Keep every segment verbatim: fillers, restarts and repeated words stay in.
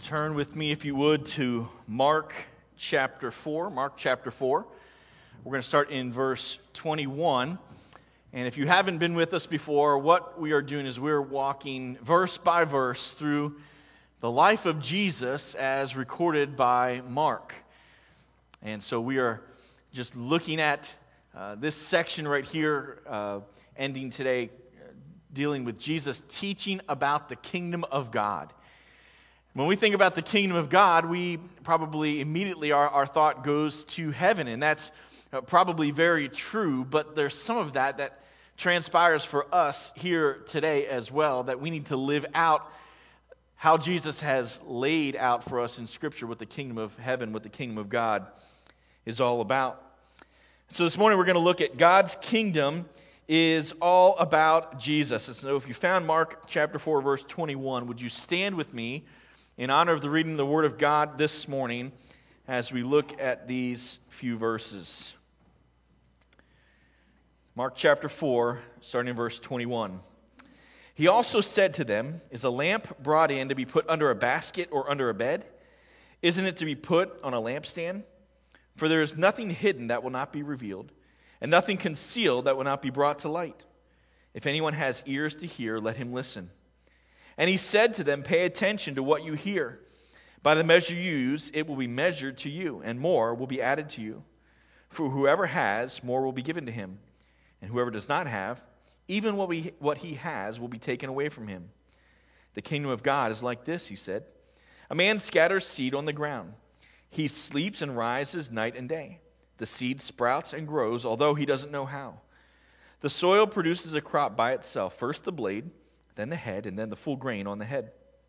Turn with me, if you would, to Mark chapter four. Mark chapter four. We're going to start in verse twenty-one. And if you haven't been with us before, what we are doing is we're walking verse by verse through the life of Jesus as recorded by Mark. And so we are just looking at uh, this section right here, uh, ending today, uh, dealing with Jesus teaching about the kingdom of God. When we think about the kingdom of God, we probably immediately, our, our thought goes to heaven, and that's probably very true, but there's some of that that transpires for us here today as well, that we need to live out how Jesus has laid out for us in Scripture what the kingdom of heaven, what the kingdom of God is all about. So this morning we're going to look at God's kingdom is all about Jesus. So if you found Mark chapter four, verse twenty-one, would you stand with me in honor of the reading of the Word of God this morning as we look at these few verses. Mark chapter four, starting in verse twenty-one. He also said to them, "Is a lamp brought in to be put under a basket or under a bed? Isn't it to be put on a lampstand? For there is nothing hidden that will not be revealed, and nothing concealed that will not be brought to light. If anyone has ears to hear, let him listen." And he said to them, "Pay attention to what you hear. By the measure you use, it will be measured to you, and more will be added to you. For whoever has, more will be given to him. And whoever does not have, even what, we, what he has will be taken away from him. The kingdom of God is like this," he said. "A man scatters seed on the ground. He sleeps and rises night and day. The seed sprouts and grows, although he doesn't know how. The soil produces a crop by itself, first the blade, then the head, and then the full grain on the head.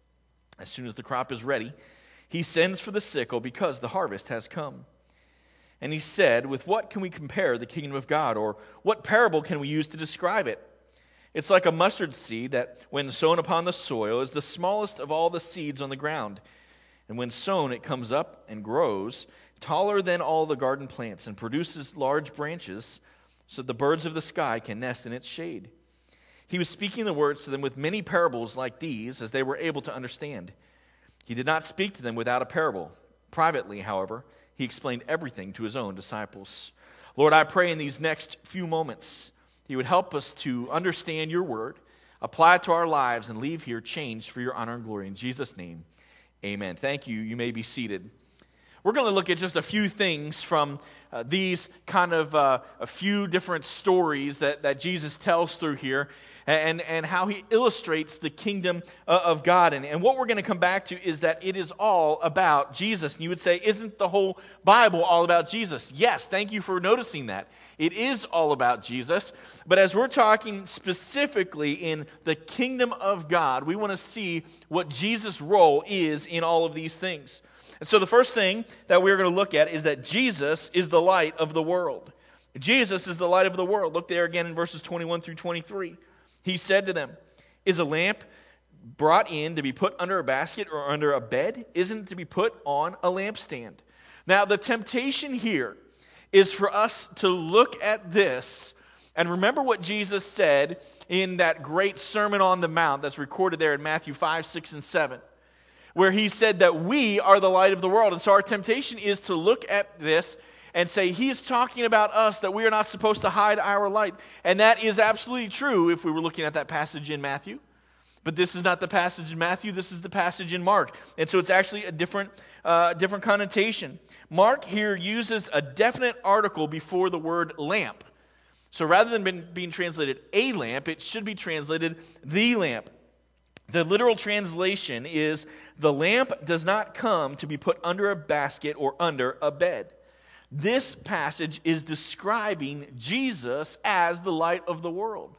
As soon as the crop is ready, he sends for the sickle because the harvest has come." And he said, "With what can we compare the kingdom of God, or what parable can we use to describe it? It's like a mustard seed that, when sown upon the soil, is the smallest of all the seeds on the ground. And when sown, it comes up and grows, taller than all the garden plants, and produces large branches, so that the birds of the sky can nest in its shade." He was speaking the words to them with many parables like these, as they were able to understand. He did not speak to them without a parable. Privately, however, he explained everything to his own disciples. Lord, I pray in these next few moments, you would help us to understand your word, apply it to our lives, and leave here changed for your honor and glory. In Jesus' name, amen. Thank you. You may be seated. We're going to look at just a few things from uh, these kind of uh, a few different stories that, that Jesus tells through here, and, and how he illustrates the kingdom uh, of God. And, and what we're going to come back to is that it is all about Jesus. And you would say, isn't the whole Bible all about Jesus? Yes, thank you for noticing that. It is all about Jesus. But as we're talking specifically in the kingdom of God, we want to see what Jesus' role is in all of these things. And so the first thing that we're going to look at is that Jesus is the light of the world. Jesus is the light of the world. Look there again in verses twenty-one through twenty-three. He said to them, "Is a lamp brought in to be put under a basket or under a bed? Isn't it to be put on a lampstand?" Now the temptation here is for us to look at this and remember what Jesus said in that great Sermon on the Mount that's recorded there in Matthew five, six, and seven. Where he said that we are the light of the world. And so our temptation is to look at this and say, he's talking about us, that we are not supposed to hide our light. And that is absolutely true if we were looking at that passage in Matthew. But this is not the passage in Matthew, this is the passage in Mark. And so it's actually a different, uh, different connotation. Mark here uses a definite article before the word lamp. So rather than being, being translated a lamp, it should be translated the lamp. The literal translation is, "The lamp does not come to be put under a basket or under a bed." This passage is describing Jesus as the light of the world.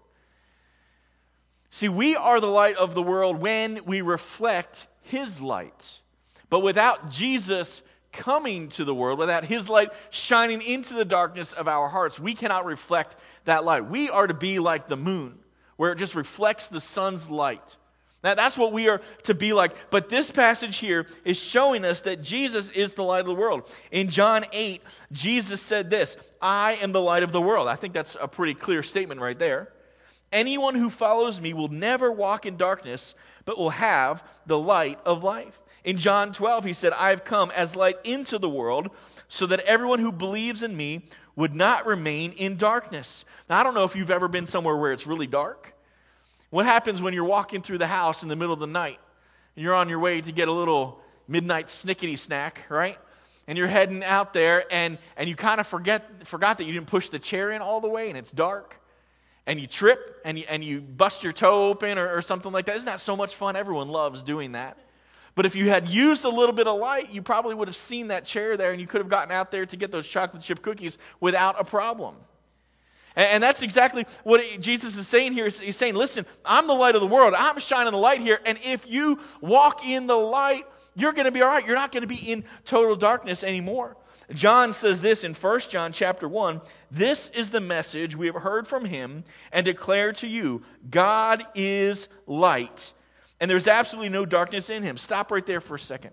See, we are the light of the world when we reflect his light. But without Jesus coming to the world, without his light shining into the darkness of our hearts, we cannot reflect that light. We are to be like the moon, where it just reflects the sun's light. Now, that's what we are to be like. But this passage here is showing us that Jesus is the light of the world. In John eight, Jesus said this, "I am the light of the world." I think that's a pretty clear statement right there. "Anyone who follows me will never walk in darkness, but will have the light of life." In John twelve, he said, I have come as light into the world so that everyone who believes in me would not remain in darkness. Now, I don't know if you've ever been somewhere where it's really dark. What happens when you're walking through the house in the middle of the night and you're on your way to get a little midnight snickety snack, right? And you're heading out there and, and you kind of forget forgot that you didn't push the chair in all the way and it's dark. And you trip and you, and you bust your toe open or, or something like that. Isn't that so much fun? Everyone loves doing that. But if you had used a little bit of light, you probably would have seen that chair there and you could have gotten out there to get those chocolate chip cookies without a problem. And, and that's exactly what Jesus is saying here. He's saying, listen, I'm the light of the world. I'm shining the light here. And if you walk in the light, you're going to be all right. You're not going to be in total darkness anymore. John says this in First John chapter one, this is the message we have heard from him and declare to you, God is light, and there's absolutely no darkness in him. Stop right there for a second.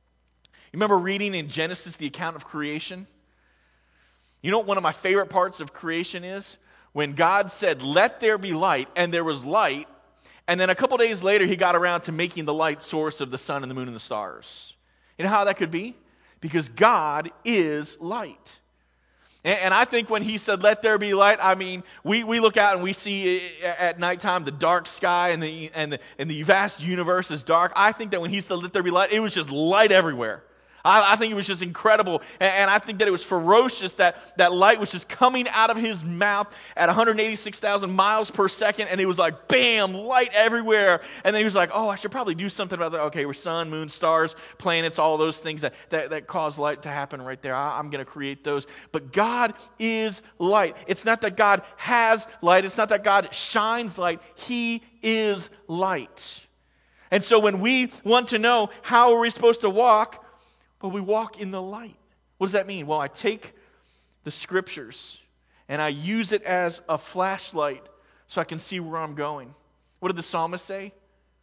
You remember reading in Genesis the account of creation? You know what one of my favorite parts of creation is? When God said, let there be light, and there was light, and then a couple days later he got around to making the light source of the sun and the moon and the stars. You know how that could be? Because God is light. And, and I think when he said, let there be light, I mean, we, we look out and we see at nighttime the dark sky and the, and, the, and the vast universe is dark. I think that when he said, let there be light, it was just light everywhere. I, I think it was just incredible. And, and I think that it was ferocious that that light was just coming out of his mouth at one hundred eighty-six thousand miles per second. And it was like, bam, light everywhere. And then he was like, oh, I should probably do something about that. Okay, we're sun, moon, stars, planets, all those things that, that, that cause light to happen right there. I, I'm going to create those. But God is light. It's not that God has light. It's not that God shines light. He is light. And so when we want to know how are we supposed to walk, but we walk in the light. What does that mean? Well, I take the scriptures and I use it as a flashlight so I can see where I'm going. What did the psalmist say?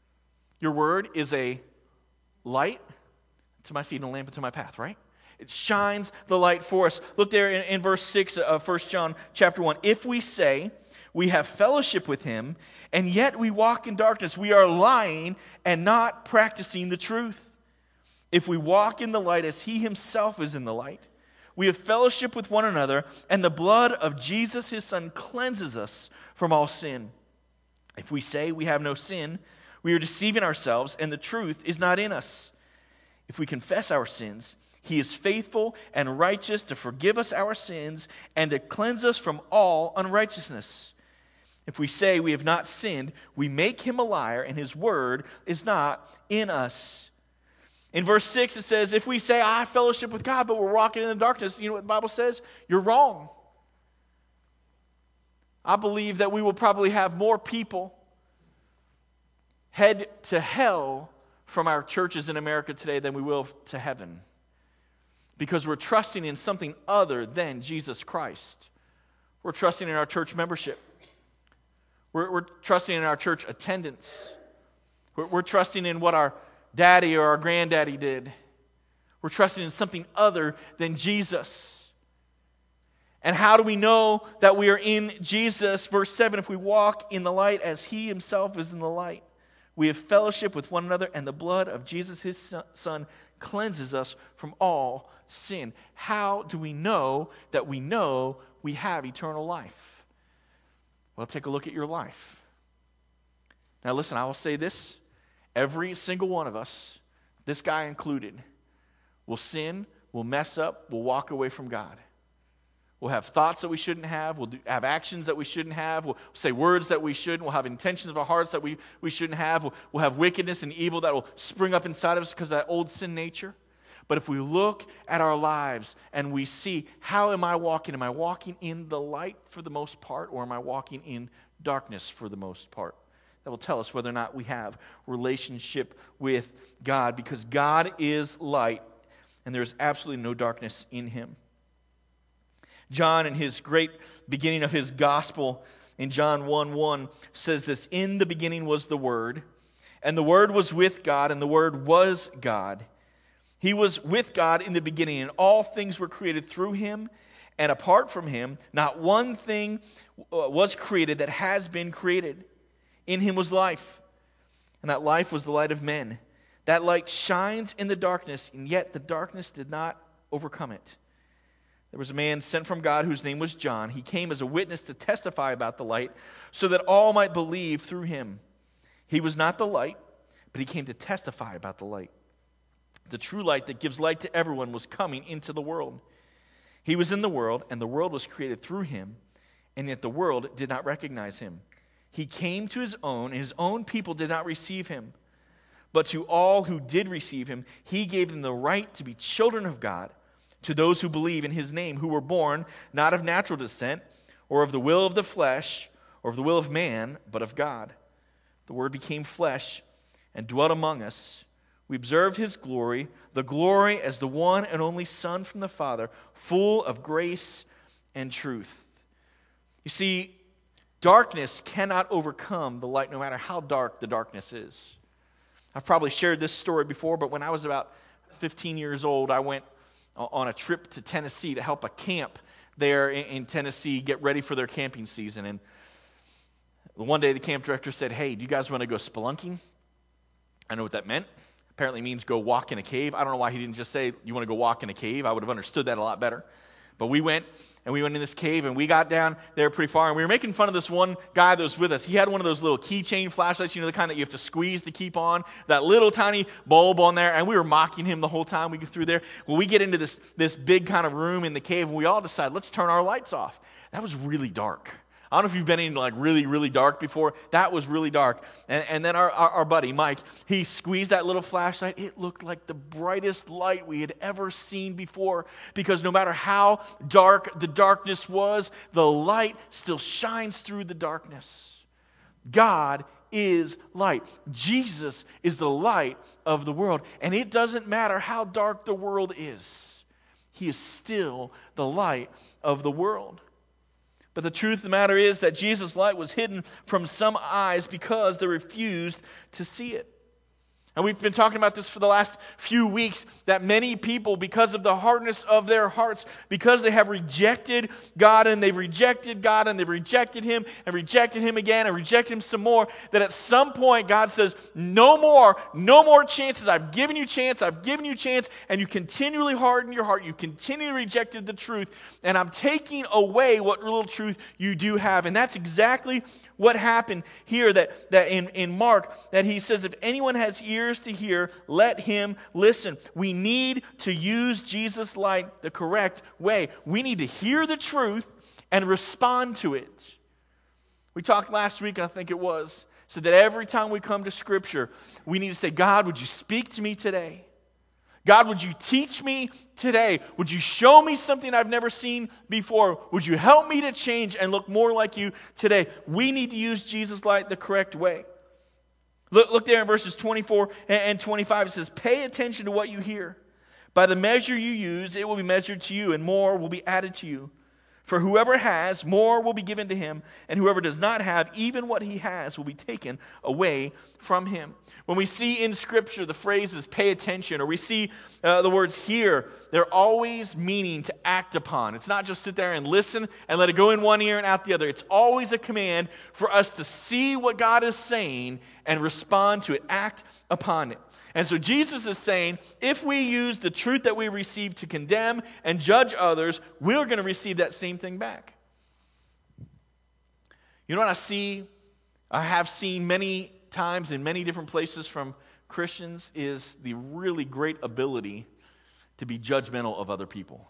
Your word is a light to my feet and a lamp unto my path, right? It shines the light for us. Look there in, in verse six of First John chapter one. If we say we have fellowship with him and yet we walk in darkness, we are lying and not practicing the truth. If we walk in the light as he himself is in the light, we have fellowship with one another, and the blood of Jesus, his son, cleanses us from all sin. If we say we have no sin, we are deceiving ourselves, and the truth is not in us. If we confess our sins, he is faithful and righteous to forgive us our sins and to cleanse us from all unrighteousness. If we say we have not sinned, we make him a liar, and his word is not in us. In verse six, it says, if we say, I have fellowship with God, but we're walking in the darkness, you know what the Bible says? You're wrong. I believe that we will probably have more people head to hell from our churches in America today than we will to heaven. Because we're trusting in something other than Jesus Christ. We're trusting in our church membership. We're, we're trusting in our church attendance. We're, we're trusting in what our daddy or our granddaddy did. We're trusting in something other than Jesus. And how do we know that we are in Jesus? Verse seven, if we walk in the light as he himself is in the light, we have fellowship with one another, and the blood of Jesus, his son, cleanses us from all sin. How do we know that we know we have eternal life? Well, take a look at your life. Now listen, I will say this. Every single one of us, this guy included, will sin, will mess up, will walk away from God. We'll have thoughts that we shouldn't have. We'll do, have actions that we shouldn't have. We'll say words that we shouldn't. We'll have intentions of our hearts that we, we shouldn't have. We'll, we'll have wickedness and evil that will spring up inside of us because of that old sin nature. But if we look at our lives and we see, how am I walking? Am I walking in the light for the most part, or am I walking in darkness for the most part? That will tell us whether or not we have relationship with God, because God is light and there is absolutely no darkness in him. John, in his great beginning of his gospel, in John one one, says this, in the beginning was the Word, and the Word was with God, and the Word was God. He was with God in the beginning, and all things were created through him, and apart from him, not one thing was created that has been created. In him was life, and that life was the light of men. That light shines in the darkness, and yet the darkness did not overcome it. There was a man sent from God whose name was John. He came as a witness to testify about the light so that all might believe through him. He was not the light, but he came to testify about the light. The true light that gives light to everyone was coming into the world. He was in the world, and the world was created through him, and yet the world did not recognize him. He came to his own, and his own people did not receive him. But to all who did receive him, he gave them the right to be children of God, to those who believe in his name, who were born not of natural descent, or of the will of the flesh, or of the will of man, but of God. The Word became flesh and dwelt among us. We observed his glory, the glory as the one and only Son from the Father, full of grace and truth. You see, darkness cannot overcome the light, no matter how dark the darkness is. I've probably shared this story before, but when I was about fifteen years old, I went on a trip to Tennessee to help a camp there in Tennessee get ready for their camping season. And one day the camp director said, "Hey, do you guys want to go spelunking?" I know what that meant. Apparently it means go walk in a cave. I don't know why he didn't just say, "You want to go walk in a cave?" I would have understood that a lot better. But we went, and we went in this cave, and we got down there pretty far, and we were making fun of this one guy that was with us. He had one of those little keychain flashlights, you know, the kind that you have to squeeze to keep on, that little tiny bulb on there, and we were mocking him the whole time we go through there. Well, we get into this, this big kind of room in the cave, and we all decide, let's turn our lights off. That was really dark. I don't know if you've been in like really, really dark before. That was really dark. And, and then our, our, our buddy, Mike, he squeezed that little flashlight. It looked like the brightest light we had ever seen before, because no matter how dark the darkness was, the light still shines through the darkness. God is light. Jesus is the light of the world. And it doesn't matter how dark the world is. He is still the light of the world. But the truth of the matter is that Jesus' light was hidden from some eyes because they refused to see it. And we've been talking about this for the last few weeks, that many people, because of the hardness of their hearts, because they have rejected God, and they've rejected God, and they've rejected Him, and rejected Him again, and rejected Him some more, that at some point God says, no more, no more chances. I've given you chance, I've given you chance, and you continually harden your heart. You continually rejected the truth, and I'm taking away what little truth you do have. And that's exactly what happened here, that, that in, in Mark, that he says, if anyone has ears to hear, let him listen. We need to use Jesus' light the correct way. We need to hear the truth and respond to it. We talked last week, I think it was, so that every time we come to Scripture, we need to say, God, would you speak to me today? God, would you teach me today? Would you show me something I've never seen before? Would you help me to change and look more like you today? We need to use Jesus' light the correct way. Look, look there in verses twenty-four and twenty-five. It says, pay attention to what you hear. By the measure you use, it will be measured to you, and more will be added to you. For whoever has, more will be given to him, and whoever does not have, even what he has will be taken away from him. When we see in Scripture the phrases pay attention, or we see uh, the words hear, they're always meaning to act upon. It's not just sit there and listen and let it go in one ear and out the other. It's always a command for us to see what God is saying and respond to it, act upon it. And so Jesus is saying, if we use the truth that we receive to condemn and judge others, we're going to receive that same thing back. You know what I see, I have seen many times in many different places from Christians, is the really great ability to be judgmental of other people.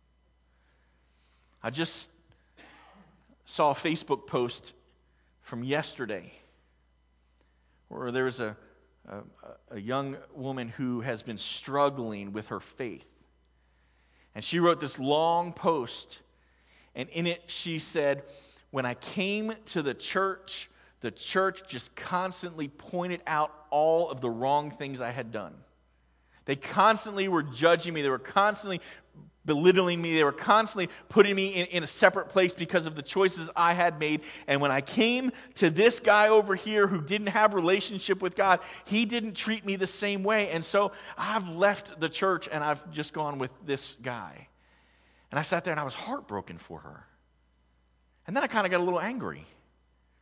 I just saw a Facebook post from yesterday where there was a A, a young woman who has been struggling with her faith. And she wrote this long post, and in it she said, when I came to the church, the church just constantly pointed out all of the wrong things I had done. They constantly were judging me. They were constantly belittling me. They were constantly putting me in, in a separate place because of the choices I had made. And when I came to this guy over here who didn't have a relationship with God, he didn't treat me the same way. And so I've left the church and I've just gone with this guy. And I sat there and I was heartbroken for her. And then I kind of got a little angry.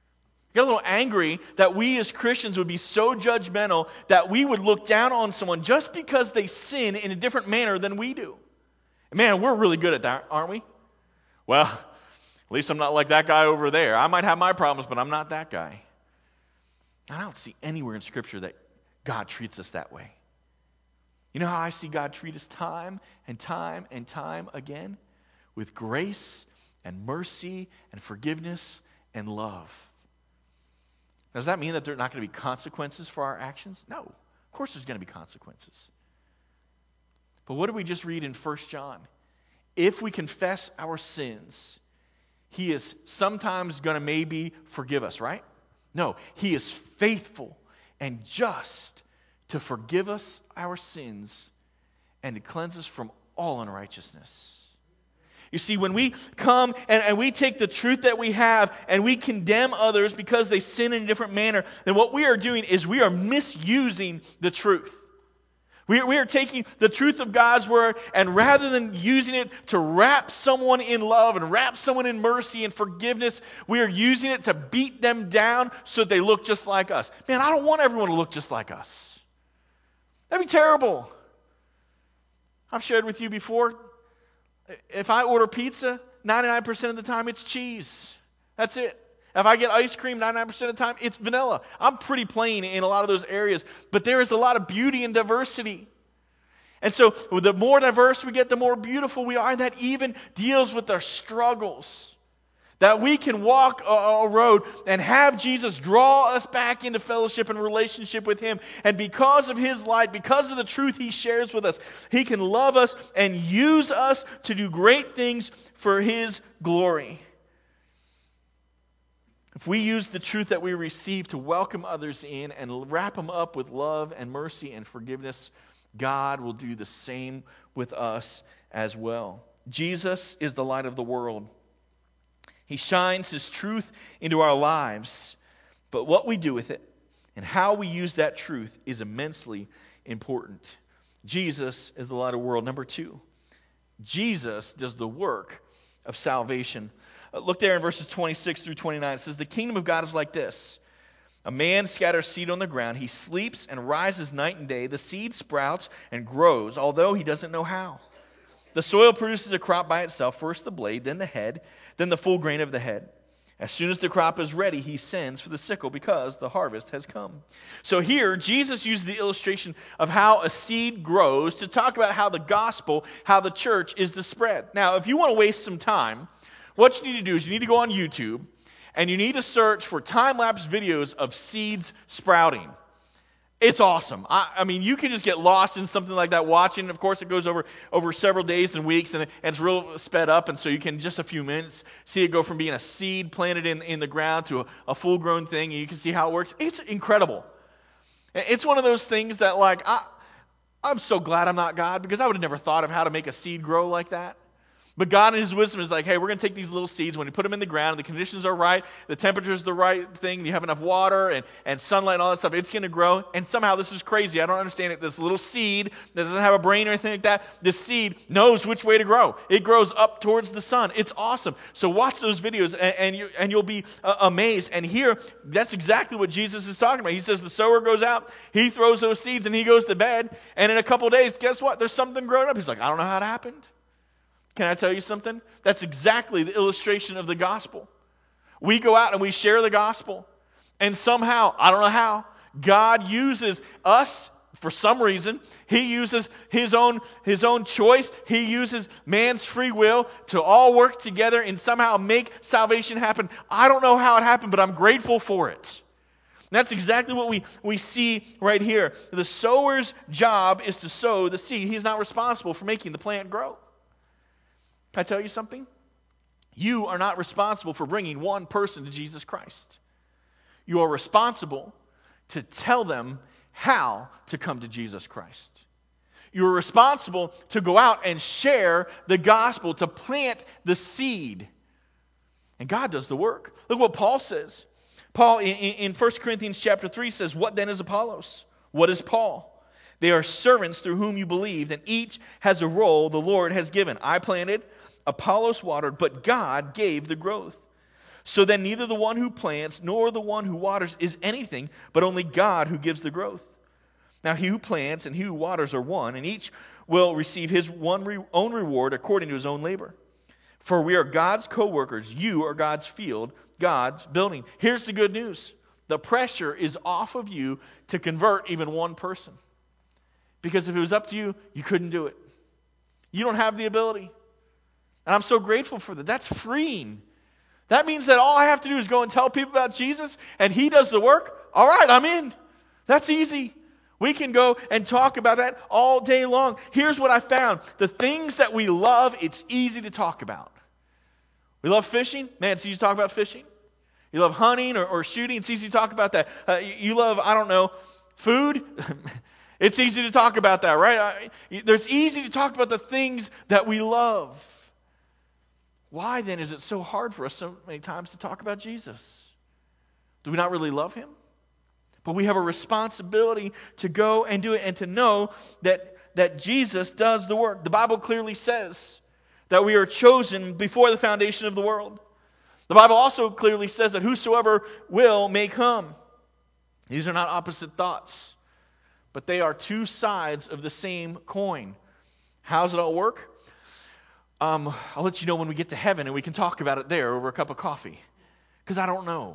Get a little angry that we as Christians would be so judgmental that we would look down on someone just because they sin in a different manner than we do. Man, we're really good at that, aren't we? Well, at least I'm not like that guy over there. I might have my problems, but I'm not that guy. I don't see anywhere in Scripture that God treats us that way. You know how I see God treat us time and time and time again? With grace and mercy and forgiveness and love. Now, does that mean that there are not going to be consequences for our actions? No. Of course there's going to be consequences. But what did we just read in First John? If we confess our sins, He is sometimes going to maybe forgive us, right? No, He is faithful and just to forgive us our sins and to cleanse us from all unrighteousness. You see, when we come and, and we take the truth that we have and we condemn others because they sin in a different manner, then what we are doing is we are misusing the truth. We, we are taking the truth of God's word, and rather than using it to wrap someone in love and wrap someone in mercy and forgiveness, we are using it to beat them down so they look just like us. Man, I don't want everyone to look just like us. That'd be terrible. I've shared with you before, if I order pizza, ninety-nine percent of the time it's cheese. That's it. If I get ice cream, ninety-nine percent of the time it's vanilla. I'm pretty plain in a lot of those areas, but there is a lot of beauty and diversity. And so the more diverse we get, the more beautiful we are. And that even deals with our struggles. That we can walk a, a road and have Jesus draw us back into fellowship and relationship with Him. And because of His light, because of the truth He shares with us, He can love us and use us to do great things for His glory. If we use the truth that we receive to welcome others in and wrap them up with love and mercy and forgiveness, God will do the same with us as well. Jesus is the light of the world. He shines His truth into our lives, but what we do with it and how we use that truth is immensely important. Jesus is the light of the world. Number two, Jesus does the work of salvation. Uh, look there in verses twenty-six through twenty-nine. It says, the kingdom of God is like this. A man scatters seed on the ground. He sleeps and rises night and day. The seed sprouts and grows, although he doesn't know how. The soil produces a crop by itself, first the blade, then the head, then the full grain of the head. As soon as the crop is ready, he sends for the sickle because the harvest has come. So here, Jesus uses the illustration of how a seed grows to talk about how the gospel, how the church is the spread. Now, if you want to waste some time, what you need to do is you need to go on YouTube and you need to search for time-lapse videos of seeds sprouting. It's awesome. I, I mean, you can just get lost in something like that watching. Of course, it goes over, over several days and weeks, and, and it's real sped up, and so you can, in just a few minutes, see it go from being a seed planted in, in the ground to a, a full-grown thing, and you can see how it works. It's incredible. It's one of those things that, like, I, I'm so glad I'm not God, because I would have never thought of how to make a seed grow like that. But God in His wisdom is like, hey, we're going to take these little seeds. When you put them in the ground, the conditions are right, the temperature is the right thing, you have enough water and, and sunlight and all that stuff, it's going to grow. And somehow, this is crazy. I don't understand it. This little seed that doesn't have a brain or anything like that, this seed knows which way to grow. It grows up towards the sun. It's awesome. So watch those videos, and, and, you, and you'll be uh, amazed. And here, that's exactly what Jesus is talking about. He says the sower goes out, he throws those seeds, and he goes to bed. And in a couple days, guess what? There's something growing up. He's like, I don't know how it happened. Can I tell you something? That's exactly the illustration of the gospel. We go out and we share the gospel, and somehow, I don't know how, God uses us for some reason. He uses his own, his own choice. He uses man's free will to all work together and somehow make salvation happen. I don't know how it happened, but I'm grateful for it. And that's exactly what we, we see right here. The sower's job is to sow the seed. He's not responsible for making the plant grow. Can I tell you something? You are not responsible for bringing one person to Jesus Christ. You are responsible to tell them how to come to Jesus Christ. You are responsible to go out and share the gospel, to plant the seed. And God does the work. Look what Paul says. Paul in, in First Corinthians chapter three says, what then is Apollos? What is Paul? They are servants through whom you believed, and each has a role the Lord has given. I planted, Apollos watered, but God gave the growth. So then neither the one who plants nor the one who waters is anything, but only God who gives the growth. Now he who plants and he who waters are one, and each will receive his one re- own reward according to his own labor. For we are God's co-workers. You are God's field, God's building. Here's the good news. The pressure is off of you to convert even one person. Because if it was up to you, you couldn't do it. You don't have the ability. And I'm so grateful for that. That's freeing. That means that all I have to do is go and tell people about Jesus, and he does the work. All right, I'm in. That's easy. We can go and talk about that all day long. Here's what I found. The things that we love, it's easy to talk about. We love fishing. Man, it's easy to talk about fishing. You love hunting or, or shooting. It's easy to talk about that. Uh, you, you love, I don't know, food. It's easy to talk about that, right? It's easy to talk about the things that we love. Why then is it so hard for us so many times to talk about Jesus? Do we not really love him? But we have a responsibility to go and do it and to know that, that Jesus does the work. The Bible clearly says that we are chosen before the foundation of the world. The Bible also clearly says that whosoever will may come. These are not opposite thoughts, but they are two sides of the same coin. How does it all work? Um, I'll let you know when we get to heaven and we can talk about it there over a cup of coffee. Because I don't know.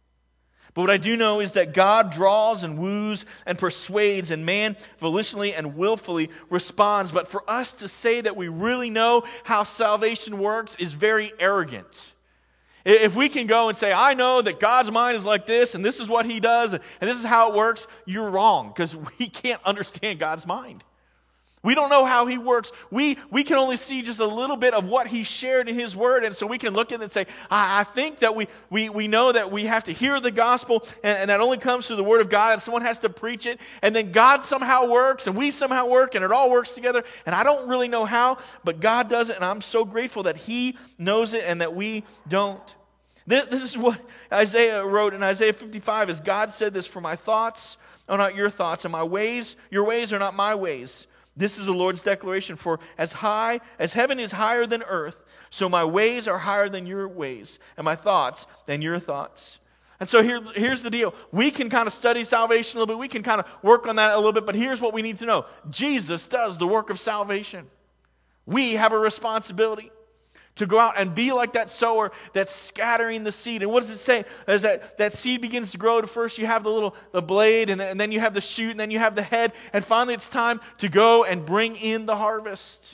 But what I do know is that God draws and woos and persuades, and man volitionally and willfully responds. But for us to say that we really know how salvation works is very arrogant. If we can go and say, I know that God's mind is like this, and this is what he does, and this is how it works, you're wrong, because we can't understand God's mind. We don't know how he works. We we can only see just a little bit of what he shared in his word, and so we can look at it and say, I, I think that we, we we know that we have to hear the gospel, and, and that only comes through the word of God, and someone has to preach it, and then God somehow works, and we somehow work, and it all works together, and I don't really know how, but God does it, and I'm so grateful that he knows it and that we don't. This, this is what Isaiah wrote in Isaiah fifty-five, as God said this, for my thoughts are not your thoughts, and my ways, your ways are not my ways. This is the Lord's declaration, for as high as heaven is higher than earth, so my ways are higher than your ways, and my thoughts than your thoughts. And so here, here's the deal. We can kind of study salvation a little bit. We can kind of work on that a little bit, but here's what we need to know. Jesus does the work of salvation. We have a responsibility to go out and be like that sower that's scattering the seed. And what does it say? As that, that seed begins to grow, first you have the little the blade, and then, and then you have the shoot, and then you have the head, and finally it's time to go and bring in the harvest.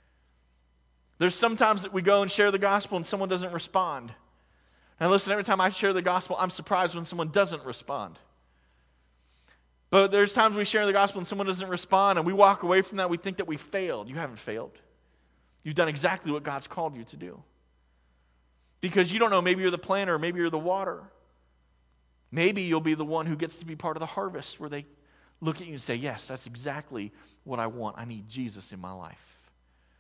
There's sometimes that we go and share the gospel and someone doesn't respond. And listen, every time I share the gospel, I'm surprised when someone doesn't respond. But there's times we share the gospel and someone doesn't respond, and we walk away from that, we think that we failed. You haven't failed. You've done exactly what God's called you to do. Because you don't know, maybe you're the planter, maybe you're the water. Maybe you'll be the one who gets to be part of the harvest where they look at you and say, yes, that's exactly what I want. I need Jesus in my life.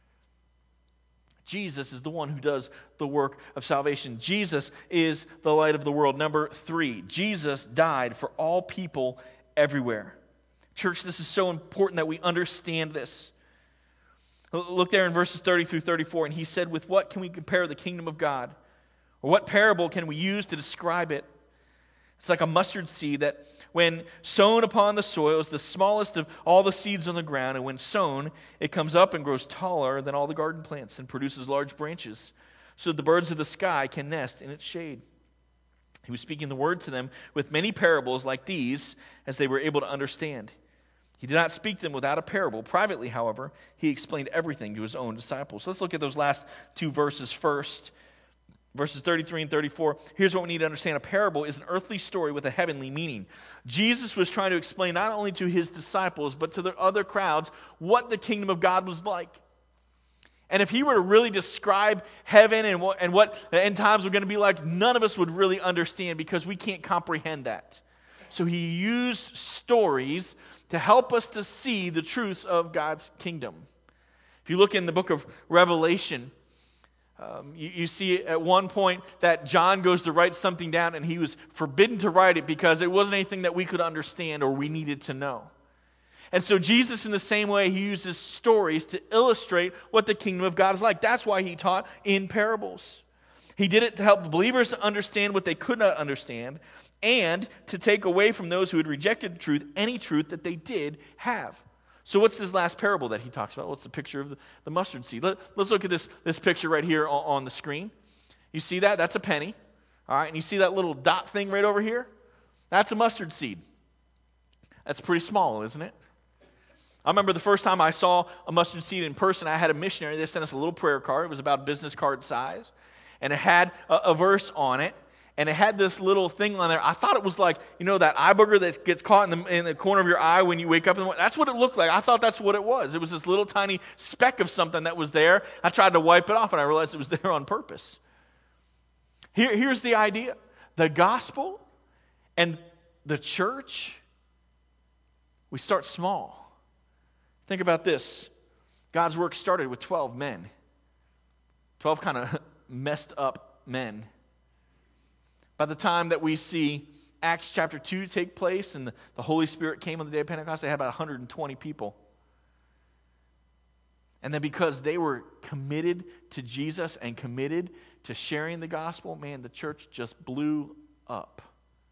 Jesus is the one who does the work of salvation. Jesus is the light of the world. Number three, Jesus died for all people everywhere. Church, this is so important that we understand this. Look there in verses thirty through thirty-four, and he said, with what can we compare the kingdom of God? Or what parable can we use to describe it? It's like a mustard seed that when sown upon the soil is the smallest of all the seeds on the ground, and when sown, it comes up and grows taller than all the garden plants and produces large branches, so that the birds of the sky can nest in its shade. He was speaking the word to them with many parables like these, as they were able to understand. He did not speak to them without a parable. Privately, however, he explained everything to his own disciples. So let's look at those last two verses first. Verses thirty-three and thirty-four. Here's what we need to understand. A parable is an earthly story with a heavenly meaning. Jesus was trying to explain not only to his disciples, but to the other crowds what the kingdom of God was like. And if he were to really describe heaven and what, and what the end times were going to be like, none of us would really understand because we can't comprehend that. So he used stories to help us to see the truths of God's kingdom. If you look in the book of Revelation, um, you, you see at one point that John goes to write something down and he was forbidden to write it because it wasn't anything that we could understand or we needed to know. And so Jesus, in the same way, he uses stories to illustrate what the kingdom of God is like. That's why he taught in parables. He did it to help the believers to understand what they could not understand and to take away from those who had rejected the truth any truth that they did have. So what's this last parable that he talks about? What's the picture of the, the mustard seed? Let, let's look at this, this picture right here on, on the screen. You see that? That's a penny. All right, and you see that little dot thing right over here? That's a mustard seed. That's pretty small, isn't it? I remember the first time I saw a mustard seed in person, I had a missionary. They sent us a little prayer card. It was about business card size. And it had a, a verse on it. And it had this little thing on there. I thought it was like, you know, that eye booger that gets caught in the, in the corner of your eye when you wake up in the morning. That's what it looked like. I thought that's what it was. It was this little tiny speck of something that was there. I tried to wipe it off, and I realized it was there on purpose. Here, here's the idea. The gospel and the church, we start small. Think about this. God's work started with twelve men. twelve kind of messed up men. By the time that we see Acts chapter two take place and the, the Holy Spirit came on the day of Pentecost, they had about one hundred twenty people. And then because they were committed to Jesus and committed to sharing the gospel, man, the church just blew up.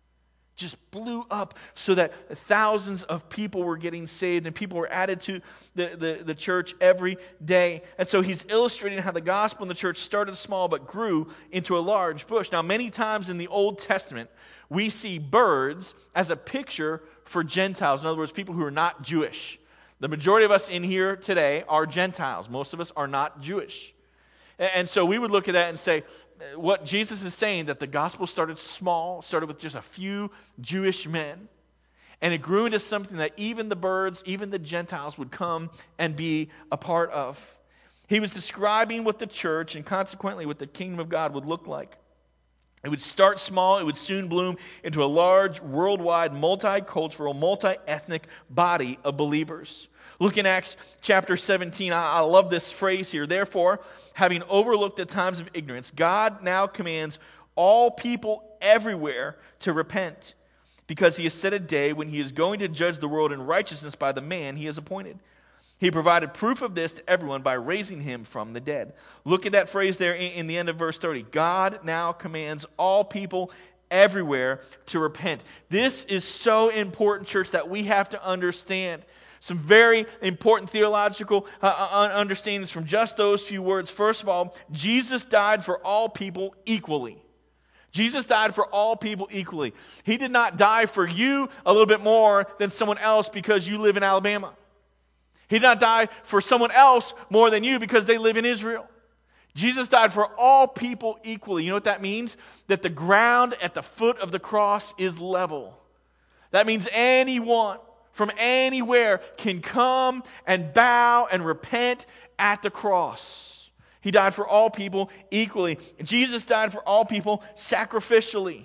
Just blew up so that thousands of people were getting saved and people were added to the, the, the church every day. And so he's illustrating how the gospel in the church started small but grew into a large bush. Now, many times in the Old Testament, we see birds as a picture for Gentiles. In other words, people who are not Jewish. The majority of us in here today are Gentiles. Most of us are not Jewish. And so we would look at that and say, what Jesus is saying, that the gospel started small, started with just a few Jewish men, and it grew into something that even the birds, even the Gentiles would come and be a part of. He was describing what the church and consequently what the kingdom of God would look like. It would start small, it would soon bloom into a large, worldwide, multicultural, multi-ethnic body of believers. Look in Acts chapter seventeen. I, I love this phrase here. Therefore, having overlooked the times of ignorance, God now commands all people everywhere to repent, because he has set a day when he is going to judge the world in righteousness by the man he has appointed. He provided proof of this to everyone by raising him from the dead. Look at that phrase there in, in the end of verse thirty. God now commands all people everywhere to repent. This is so important, church, that we have to understand. Some very important theological uh, understandings from just those few words. First of all, Jesus died for all people equally. Jesus died for all people equally. He did not die for you a little bit more than someone else because you live in Alabama. He did not die for someone else more than you because they live in Israel. Jesus died for all people equally. You know what that means? That the ground at the foot of the cross is level. That means anyone from anywhere can come and bow and repent at the cross. He died for all people equally. Jesus died for all people sacrificially.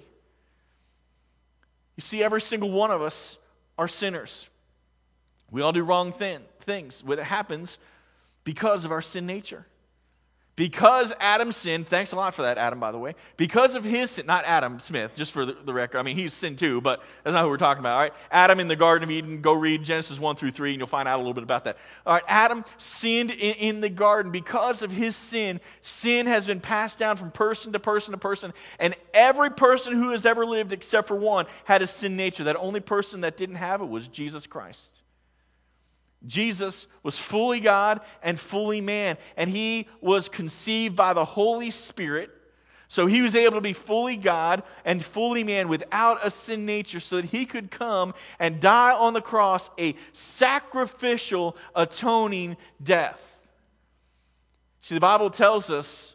You see, every single one of us are sinners. We all do wrong thing, things. What happens because of our sin nature. Because Adam sinned, thanks a lot for that, Adam, by the way. Because of his sin, not Adam Smith, just for the, the record. I mean, he's sinned too, but that's not who we're talking about, all right? Adam in the Garden of Eden, go read Genesis one through three, and you'll find out a little bit about that. All right, Adam sinned in, in the garden. Because of his sin, sin has been passed down from person to person to person, and every person who has ever lived except for one had a sin nature. That only person that didn't have it was Jesus Christ. Jesus was fully God and fully man, and he was conceived by the Holy Spirit, so he was able to be fully God and fully man without a sin nature so that he could come and die on the cross a sacrificial, atoning death. See, the Bible tells us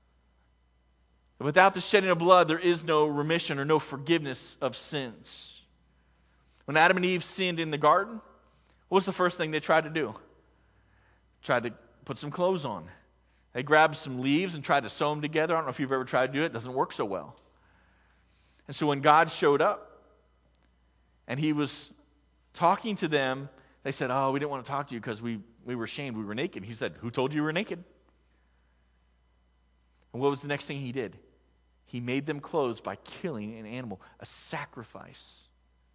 that without the shedding of blood, there is no remission or no forgiveness of sins. When Adam and Eve sinned in the garden, what was the first thing they tried to do? Tried to put some clothes on. They grabbed some leaves and tried to sew them together. I don't know if you've ever tried to do it. It doesn't work so well. And so when God showed up and he was talking to them, they said, oh, we didn't want to talk to you because we, we were ashamed. We were naked. He said, who told you you were naked? And what was the next thing he did? He made them clothes by killing an animal, a sacrifice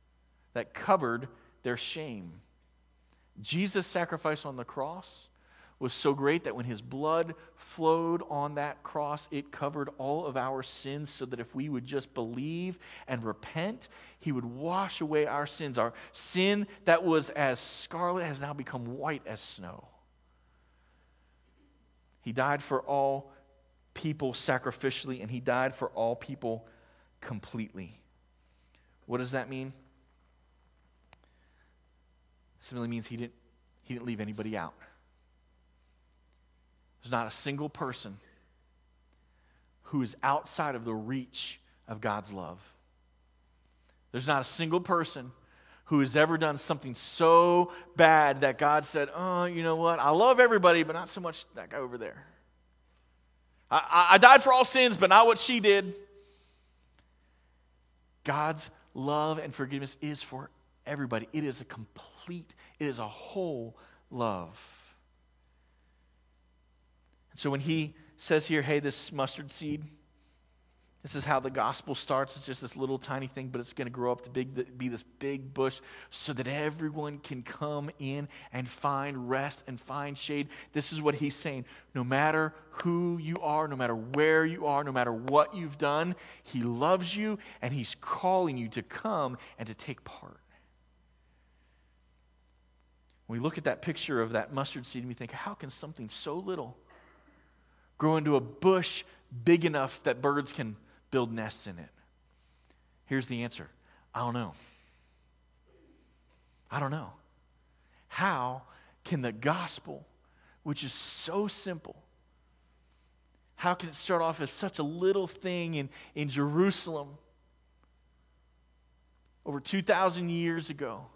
that covered their shame. Jesus' sacrifice on the cross was so great that when his blood flowed on that cross, it covered all of our sins, so that if we would just believe and repent, he would wash away our sins. Our sin that was as scarlet has now become white as snow. He died for all people sacrificially, and he died for all people completely. What does that mean? It simply means he didn't, he didn't leave anybody out. There's not a single person who is outside of the reach of God's love. There's not a single person who has ever done something so bad that God said, oh, you know what? I love everybody, but not so much that guy over there. I, I, I died for all sins, but not what she did. God's love and forgiveness is for everybody. It is a complete, it is a whole love. So when he says here, hey, this mustard seed, this is how the gospel starts. It's just this little tiny thing, but it's going to grow up to big, be this big bush so that everyone can come in and find rest and find shade. This is what he's saying. No matter who you are, no matter where you are, no matter what you've done, he loves you and he's calling you to come and to take part. When we look at that picture of that mustard seed and we think, how can something so little grow into a bush big enough that birds can build nests in it? Here's the answer. I don't know. I don't know. How can the gospel, which is so simple, how can it start off as such a little thing in, in Jerusalem over two thousand years ago?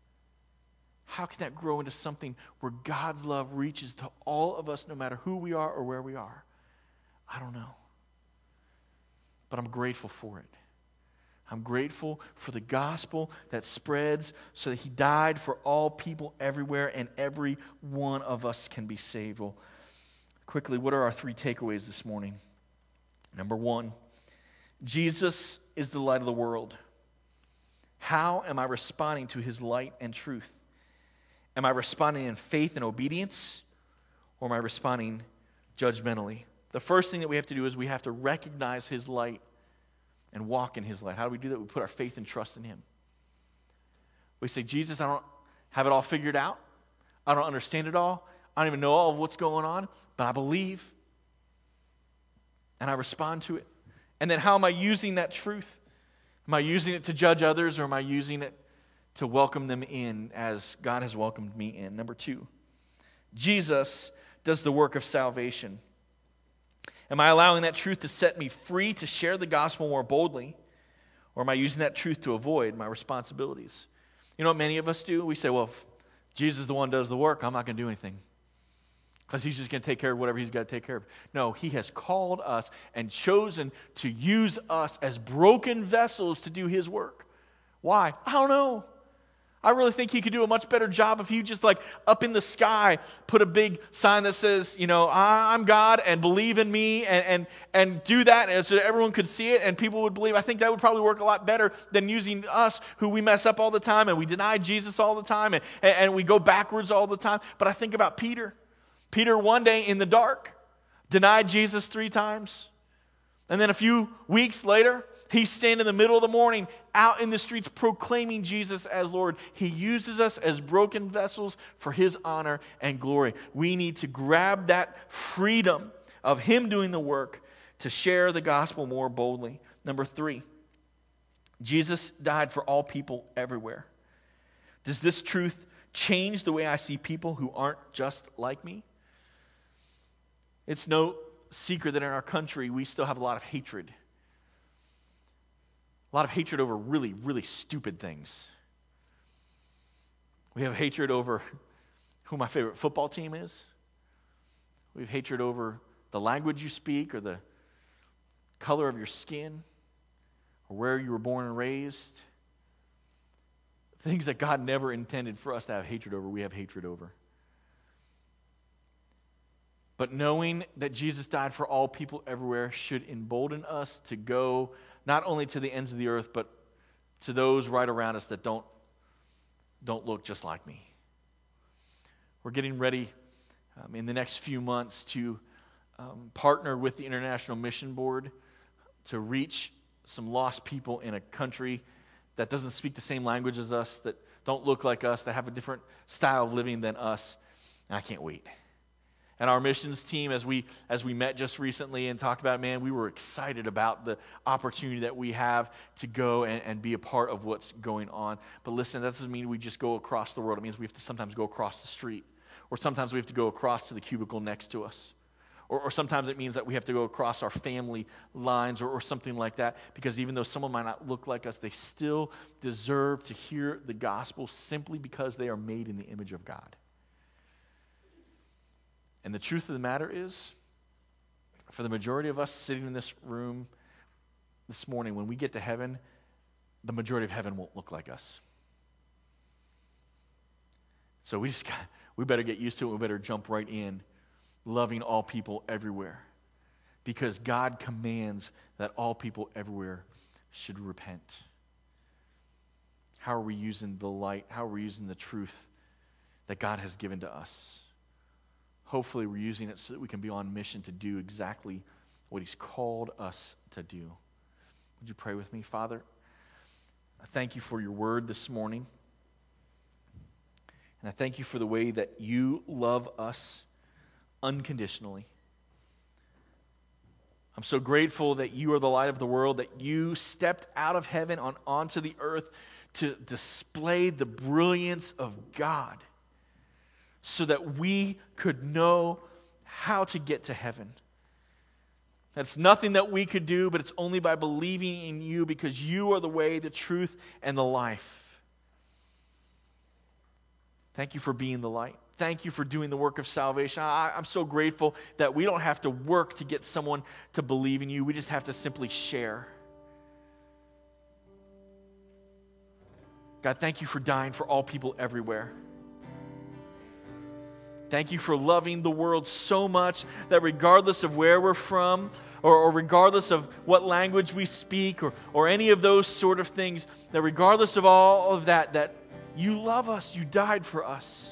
How can that grow into something where God's love reaches to all of us, no matter who we are or where we are? I don't know. But I'm grateful for it. I'm grateful for the gospel that spreads so that he died for all people everywhere, and every one of us can be saved. Well, quickly, what are our three takeaways this morning? Number one, Jesus is the light of the world. How am I responding to his light and truth? Am I responding in faith and obedience, or am I responding judgmentally? The first thing that we have to do is we have to recognize his light and walk in his light. How do we do that? We put our faith and trust in him. We say, Jesus, I don't have it all figured out. I don't understand it all. I don't even know all of what's going on, but I believe, and I respond to it. And then how am I using that truth? Am I using it to judge others, or am I using it to welcome them in as God has welcomed me in? Number two, Jesus does the work of salvation. Am I allowing that truth to set me free to share the gospel more boldly, or am I using that truth to avoid my responsibilities? You know what many of us do? We say, well, if Jesus is the one who does the work, I'm not going to do anything, because he's just going to take care of whatever he's got to take care of. No, he has called us and chosen to use us as broken vessels to do his work. Why? I don't know. I really think he could do a much better job if he just, like, up in the sky put a big sign that says, you know, I'm God and believe in me, and and, and do that, and so that everyone could see it and people would believe. I think that would probably work a lot better than using us, who we mess up all the time and we deny Jesus all the time, and, and we go backwards all the time. But I think about Peter. Peter one day in the dark denied Jesus three times. And then a few weeks later, he's standing in the middle of the morning out in the streets proclaiming Jesus as Lord. He uses us as broken vessels for his honor and glory. We need to grab that freedom of him doing the work to share the gospel more boldly. Number three, Jesus died for all people everywhere. Does this truth change the way I see people who aren't just like me? It's no secret that in our country we still have a lot of hatred. A lot of hatred over really, really stupid things. We have hatred over who my favorite football team is. We have hatred over the language you speak, or the color of your skin, or where you were born and raised. Things that God never intended for us to have hatred over, we have hatred over. But knowing that Jesus died for all people everywhere should embolden us to go not only to the ends of the earth, but to those right around us that don't, don't look just like me. We're getting ready um, in the next few months to um, partner with the International Mission Board to reach some lost people in a country that doesn't speak the same language as us, that don't look like us, that have a different style of living than us. And I can't wait. And our missions team, as we as we met just recently and talked about it, man, we were excited about the opportunity that we have to go and, and be a part of what's going on. But listen, that doesn't mean we just go across the world. It means we have to sometimes go across the street. Or sometimes we have to go across to the cubicle next to us. Or, or sometimes it means that we have to go across our family lines or, or something like that. Because even though someone might not look like us, they still deserve to hear the gospel simply because they are made in the image of God. And the truth of the matter is, for the majority of us sitting in this room this morning, when we get to heaven, the majority of heaven won't look like us. So we just got, we better get used to it. We better jump right in, loving all people everywhere, because God commands that all people everywhere should repent. How are we using the light? How are we using the truth that God has given to us? Hopefully we're using it so that we can be on mission to do exactly what He's called us to do. Would you pray with me? Father, I thank You for Your word this morning. And I thank You for the way that You love us unconditionally. I'm so grateful that You are the light of the world, that You stepped out of heaven on onto the earth to display the brilliance of God, so that we could know how to get to heaven. That's nothing that we could do, but it's only by believing in You, because You are the way, the truth, and the life. Thank You for being the light. Thank You for doing the work of salvation. I, I'm so grateful that we don't have to work to get someone to believe in You. We just have to simply share. God, thank You for dying for all people everywhere. Thank You for loving the world so much that regardless of where we're from, or, or regardless of what language we speak, or, or any of those sort of things, that regardless of all of that, that You love us, You died for us.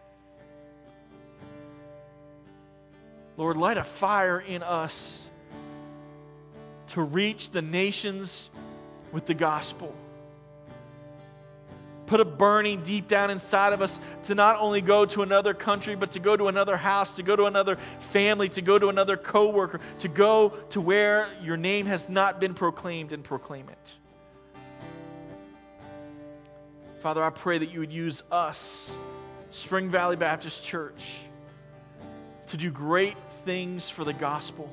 Lord, light a fire in us to reach the nations with the gospel. Put a burning deep down inside of us to not only go to another country, but to go to another house, to go to another family, to go to another coworker, to go to where Your name has not been proclaimed, and proclaim it. Father, I pray that You would use us, Spring Valley Baptist Church, to do great things for the gospel.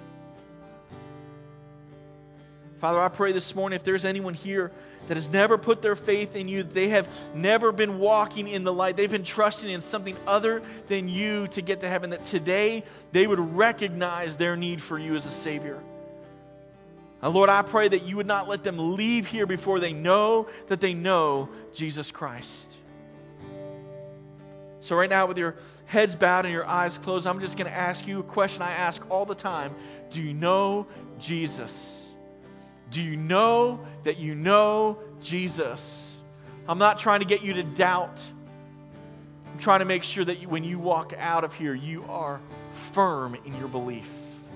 Father, I pray this morning, if there's anyone here that has never put their faith in You, they have never been walking in the light, they've been trusting in something other than You to get to heaven, that today they would recognize their need for You as a Savior. Now, Lord, I pray that You would not let them leave here before they know that they know Jesus Christ. So right now, with your heads bowed and your eyes closed, I'm just going to ask you a question I ask all the time. Do you know Jesus? Do you know that you know Jesus? I'm not trying to get you to doubt. I'm trying to make sure that you, when you walk out of here, you are firm in your belief.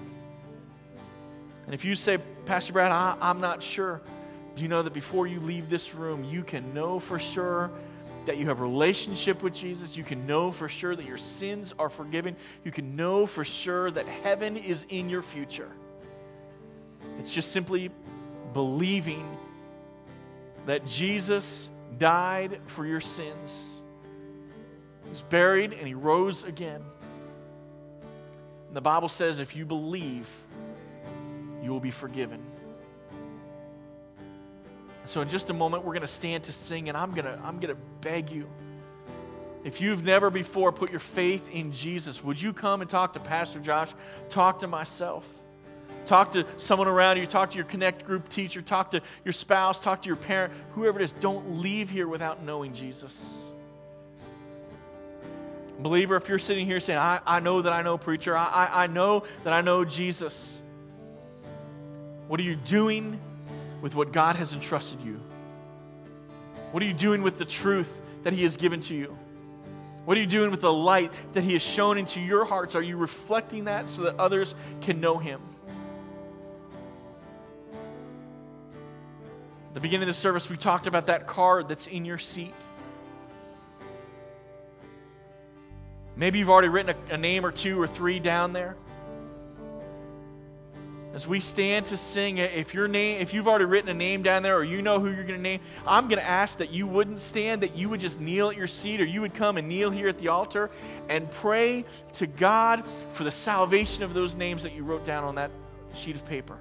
And if you say, Pastor Brad, I, I'm not sure, do you know that before you leave this room, you can know for sure that you have a relationship with Jesus? You can know for sure that your sins are forgiven. You can know for sure that heaven is in your future. It's just simply believing that Jesus died for your sins. He was buried and He rose again. And the Bible says if you believe, you will be forgiven. So in just a moment, we're going to stand to sing, and I'm going to I'm going to beg you, if you've never before put your faith in Jesus, would you come and talk to Pastor Josh, talk to myself, talk to someone around you, talk to your Connect group teacher, talk to your spouse, talk to your parent, whoever it is. Don't leave here without knowing Jesus. Believer, if you're sitting here saying, I, I know that I know preacher, I, I, I know that I know Jesus, what are you doing with what God has entrusted you? What are you doing with the truth that He has given to you? What are you doing with the light that He has shown into your hearts? Are you reflecting that so that others can know Him? At the beginning of the service, we talked about that card that's in your seat. Maybe you've already written a, a name or two or three down there. As we stand to sing, if your name, if you've already written a name down there, or you know who you're going to name, I'm going to ask that you wouldn't stand, that you would just kneel at your seat, or you would come and kneel here at the altar and pray to God for the salvation of those names that you wrote down on that sheet of paper.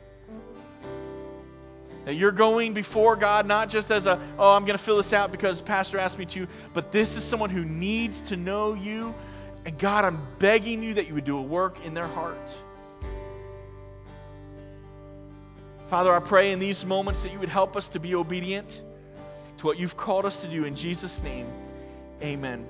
That you're going before God not just as a, oh, I'm going to fill this out because Pastor asked me to, but this is someone who needs to know you. And God, I'm begging you that you would do a work in their hearts. Father, I pray in these moments that you would help us to be obedient to what you've called us to do. In Jesus' name, amen.